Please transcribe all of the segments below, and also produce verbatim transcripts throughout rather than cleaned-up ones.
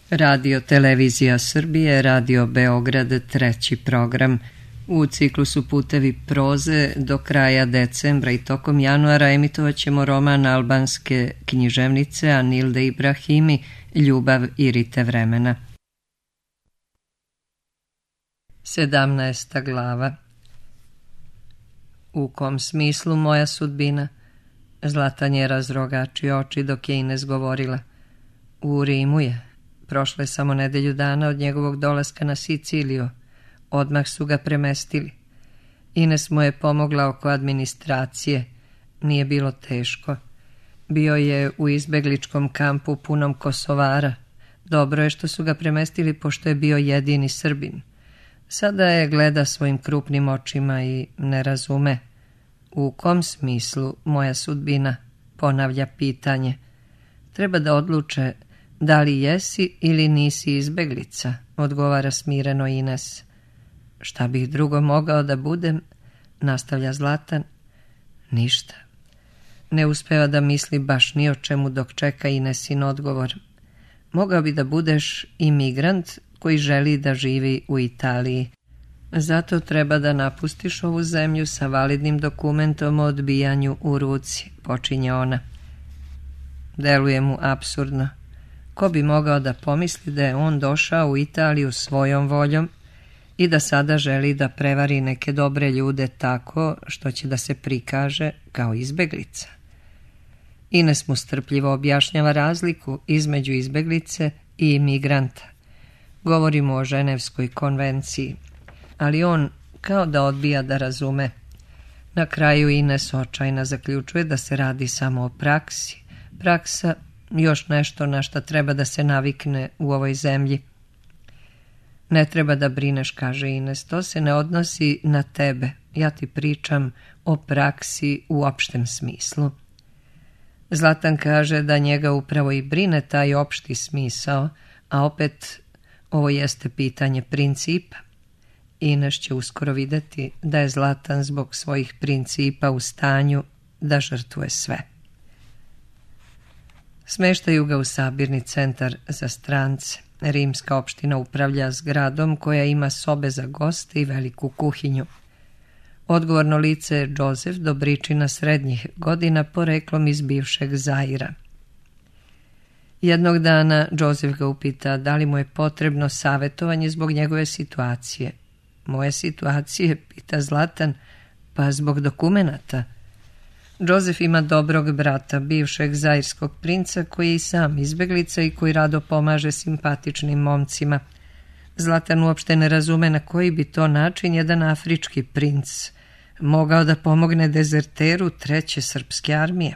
Radio Televizija Srbije, Radio Beograd, treći program. U ciklusu Putevi proze do kraja decembra i tokom januara emitovat ćemo roman albanske književnice Anilde Ibrahimi Ljubav i rite vremena. Sedamnaesta glava. U kom smislu moja sudbina? Zlatan je razrogačio oči dok je Ines govorila. U Rimu je. Prošlo je samo nedelju dana od njegovog dolaska na Siciliju. Odmah su ga premestili. Ines mu je pomogla oko administracije. Nije bilo teško. Bio je u izbegličkom kampu punom Kosovara. Dobro je što su ga premestili pošto je bio jedini Srbin. Sada je gleda svojim krupnim očima i ne razume. U kom smislu moja sudbina? Ponavlja pitanje. Treba da odluče da li jesi ili nisi izbeglica, odgovara smireno Ines. Šta bih drugo mogao da budem? Nastavlja Zlatan. Ništa. Ne uspeva da misli baš ni o čemu dok čeka Inesin odgovor. Mogao bi da budeš imigrant koji želi da živi u Italiji. Zato treba da napustiš ovu zemlju sa validnim dokumentom o odbijanju u ruci, počinje ona. Deluje mu apsurdno. Ko bi mogao da pomisli da je on došao u Italiju svojom voljom i da sada želi da prevari neke dobre ljude tako što će da se prikaže kao izbeglica. Ines mu strpljivo objašnjava razliku između izbeglice i imigranta. Govorimo o Ženevskoj konvenciji, ali on kao da odbija da razume. Na kraju Ines očajna zaključuje da se radi samo o praksi. Praksa još nešto na šta treba da se navikne u ovoj zemlji. Ne treba da brineš, kaže Ines, to se ne odnosi na tebe. Ja ti pričam o praksi u opštem smislu. Zlatan kaže da njega upravo i brine taj opšti smisao, a opet ovo jeste pitanje principa. Ines će uskoro videti da je Zlatan zbog svojih principa u stanju da žrtvuje sve. Smeštaju ga u sabirni centar za strance. Rimska opština upravlja zgradom koja ima sobe za goste i veliku kuhinju. Odgovorno lice je Josef, dobričina srednjih godina, poreklom iz bivšeg Zaira. Jednog dana Josef ga upita da li mu je potrebno savjetovanje zbog njegove situacije. Moje situacije, pita Zlatan, pa zbog dokumenata. Josef ima dobrog brata, bivšeg zairskog princa, koji je i sam izbeglica i koji rado pomaže simpatičnim momcima. Zlatan uopšte ne razume na koji bi to način jedan afrički princ mogao da pomogne dezerteru treće srpske armije.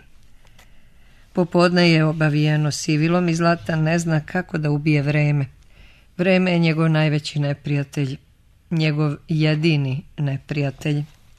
Popodne je obavijeno sivilom i Zlatan ne zna kako da ubije vreme. Vreme je njegov najveći neprijatelj, njegov jedini neprijatelj.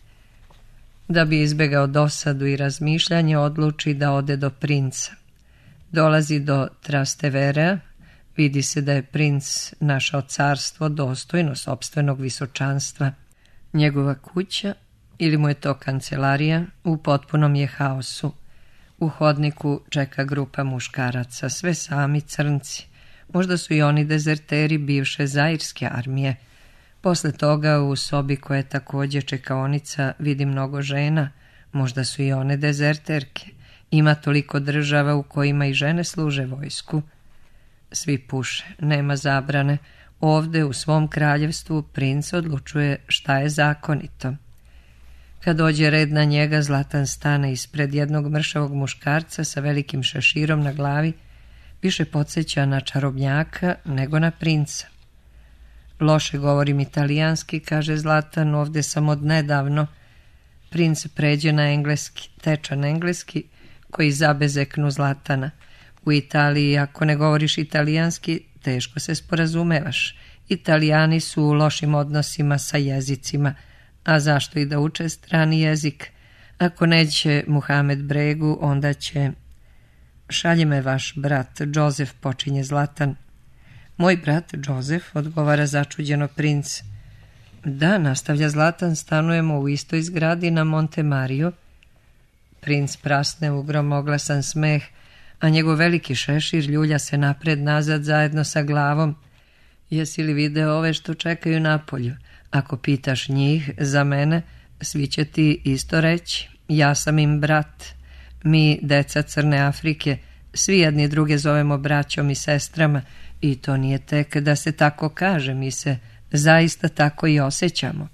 Da bi izbegao dosadu i razmišljanje, odluči da ode do princa. Dolazi do Trasteverea, vidi se da je princ našao carstvo dostojno sopstvenog visočanstva. Njegova kuća, ili mu je to kancelarija, u potpunom je haosu. U hodniku čeka grupa muškaraca, sve sami crnci. Možda su i oni dezerteri bivše zairske armije. Posle toga u sobi koja je također čekaonica vidi mnogo žena, možda su i one dezerterke. Ima toliko država u kojima i žene služe vojsku. Svi puše, nema zabrane. Ovde u svom kraljevstvu princ odlučuje šta je zakonito. Kad dođe red na njega, Zlatan stane ispred jednog mršavog muškarca sa velikim šeširom na glavi, više podsjeća na čarobnjaka nego na princa. Loše govorim italijanski, kaže Zlatan, ovdje sam od nedavno. Princ pređe na engleski, tečan engleski, koji zabezeknu Zlatana. U Italiji, ako ne govoriš italijanski, teško se sporazumevaš. Italijani su u lošim odnosima sa jezicima, a zašto i da uče strani jezik? Ako neće Muhamed Bregu, onda će... Šalje me vaš brat, Josef, počinje Zlatan. Moj brat, Josef, odgovara začuđeno princ. Da, nastavlja Zlatan, stanujemo u istoj zgradi na Monte Mario. Princ prasne u gromoglasan smeh, a njegov veliki šešir ljulja se napred-nazad zajedno sa glavom. Jesi li video ove što čekaju napolju? Ako pitaš njih za mene, svi će ti isto reći. Ja sam im brat. Mi, deca Crne Afrike, svi jedni druge zovemo braćom i sestrama i to nije tek da se tako kaže, mi se zaista tako i osjećamo.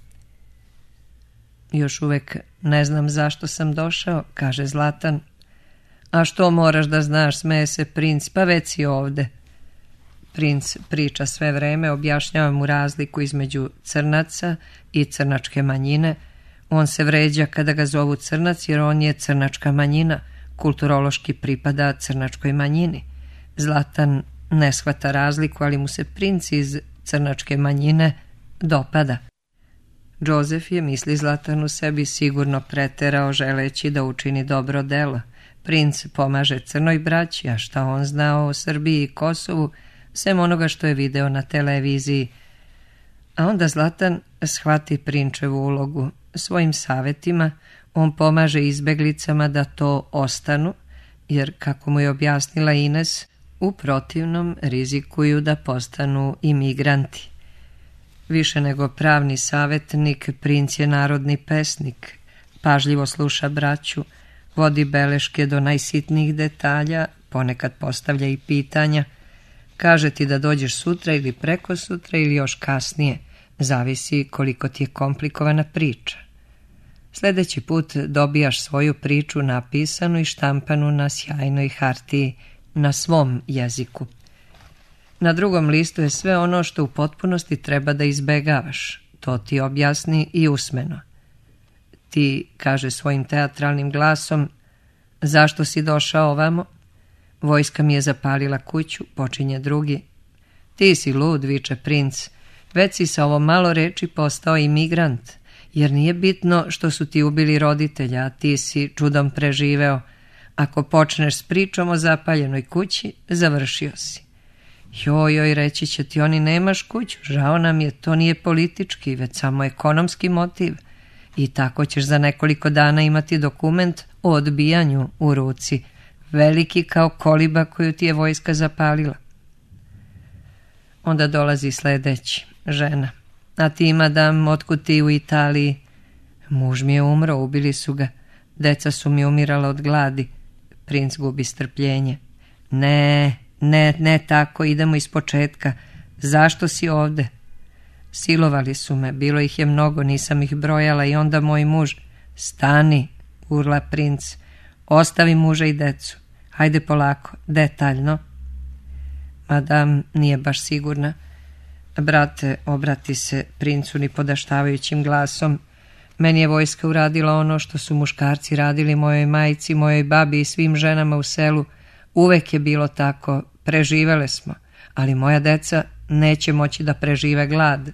Još uvek ne znam zašto sam došao, kaže Zlatan. A što moraš da znaš, smeje se princ, pa već si ovde. Princ priča sve vreme, objašnjava mu razliku između crnaca i crnačke manjine. On se vređa kada ga zovu crnac jer on je crnačka manjina, kulturološki pripada crnačkoj manjini. Zlatan ne shvata razliku, ali mu se princ iz crnačke manjine dopada. Josef je, misli Zlatan u sebi, sigurno preterao želeći da učini dobro delo. Princ pomaže crnoj braći, a šta on znao o Srbiji i Kosovu, sem onoga što je video na televiziji. A onda Zlatan shvati prinčevu ulogu. Svojim savjetima on pomaže izbeglicama da to ostanu, jer, kako mu je objasnila Ines, u protivnom rizikuju da postanu imigranti. Više nego pravni savjetnik, princ je narodni pesnik. Pažljivo sluša braću, vodi beleške do najsitnijih detalja, ponekad postavlja i pitanja. Kaže ti da dođeš sutra ili preko sutra ili još kasnije, zavisi koliko ti je komplikovana priča. Sljedeći put dobijaš svoju priču napisanu i štampanu na sjajnoj hartiji, na svom jeziku. Na drugom listu je sve ono što u potpunosti treba da izbegavaš. To ti objasni i usmeno. Ti, kaže svojim teatralnim glasom, zašto si došao ovamo? Vojska mi je zapalila kuću, počinje drugi. Ti si lud, viče princ, već si sa ovo malo reči postao imigrant, jer nije bitno što su ti ubili roditelja, a ti si čudom preživeo. Ako počneš s pričom o zapaljenoj kući, završio si. Joj, joj, reći će ti oni, nemaš kuću, žao nam je, to nije politički, već samo ekonomski motiv. I tako ćeš za nekoliko dana imati dokument o odbijanju u ruci, veliki kao koliba koju ti je vojska zapalila. Onda dolazi sljedeći, žena. A ti, madam, otkud ti u Italiji? Muž mi je umro, ubili su ga. Deca su mi umirala od gladi. Princ gubi strpljenje. Ne, ne, ne tako, idemo iz početka. Zašto si ovde? Silovali su me, bilo ih je mnogo, nisam ih brojala i onda moj muž. Stani, urla princ. Ostavi muža i decu. Hajde polako, detaljno. Madam nije baš sigurna. Brate, obrati se princu nipodaštavajućim glasom. Meni je vojska uradila ono što su muškarci radili mojoj majci, mojoj babi i svim ženama u selu. Uvek je bilo tako, preživele smo, ali moja deca neće moći da prežive glad.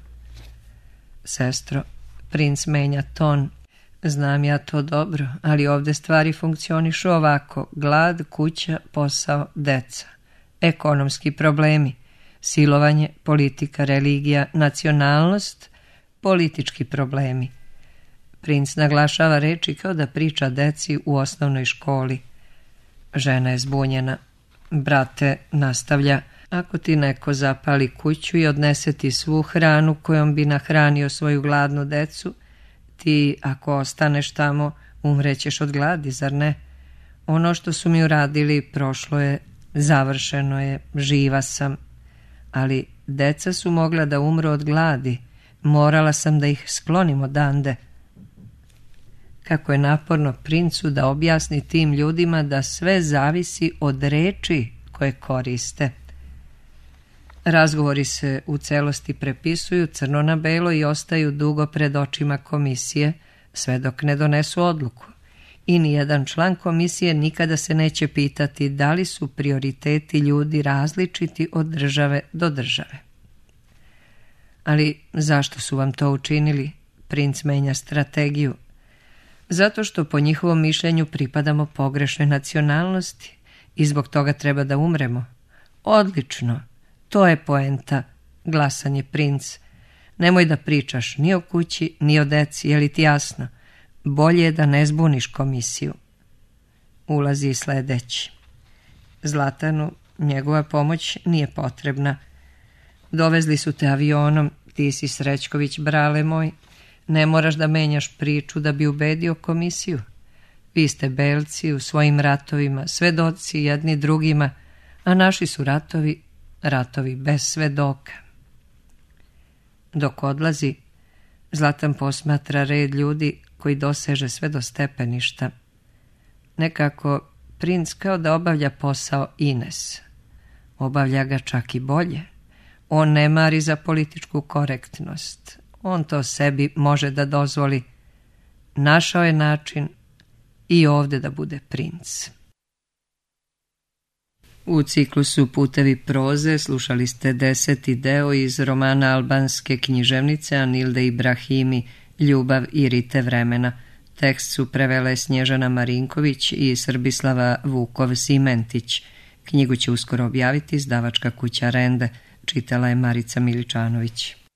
Sestro, princ menja ton. Znam ja to dobro, ali ovdje stvari funkcionišu ovako. Glad, kuća, posao, deca. Ekonomski problemi. Silovanje, politika, religija, nacionalnost, politički problemi. Princ naglašava reči kao da priča deci u osnovnoj školi. Žena je zbunjena. Brate, nastavlja, ako ti neko zapali kuću i odnese ti svu hranu kojom bi nahranio svoju gladnu decu, ti, ako ostaneš tamo, umrećeš od gladi, zar ne? Ono što su mi uradili prošlo je, završeno je, živa sam. Ali deca su mogla da umru od gladi, morala sam da ih sklonim odande. Kako je naporno princu da objasni tim ljudima da sve zavisi od reči koje koriste. Razgovori se u celosti prepisuju crno na belo i ostaju dugo pred očima komisije, sve dok ne donesu odluku. I nijedan član komisije nikada se neće pitati da li su prioriteti ljudi različiti od države do države. Ali zašto su vam to učinili? Princ menja strategiju. Zato što po njihovom mišljenju pripadamo pogrešnoj nacionalnosti i zbog toga treba da umremo. Odlično, to je poenta, glasan je princ. Nemoj da pričaš ni o kući, ni o deci, je li ti jasno? Bolje je da ne zbuniš komisiju. Ulazi sljedeći. Zlatanu njegova pomoć nije potrebna. Dovezli su te avionom, ti si Srećković, brale moj. Ne moraš da menjaš priču da bi ubedio komisiju. Vi ste belci u svojim ratovima, svedoci jedni drugima, a naši su ratovi, ratovi bez svedoka. Dok odlazi, Zlatan posmatra red ljudi koji doseže sve do stepeništa. Nekako princ kao da obavlja posao Ines. Obavlja ga čak i bolje. On ne mari za političku korektnost. On to sebi može da dozvoli. Našao je način i ovdje da bude princ. U ciklusu Putevi proze slušali ste deseti deo iz romana albanske književnice Anilde Ibrahimi Ljubav i rite vremena. Tekst su prevele Snježana Marinković i Srbislava Vukov-Simentić. Knjigu će uskoro objaviti izdavačka kuća Rende. Čitala je Marica Miličanović.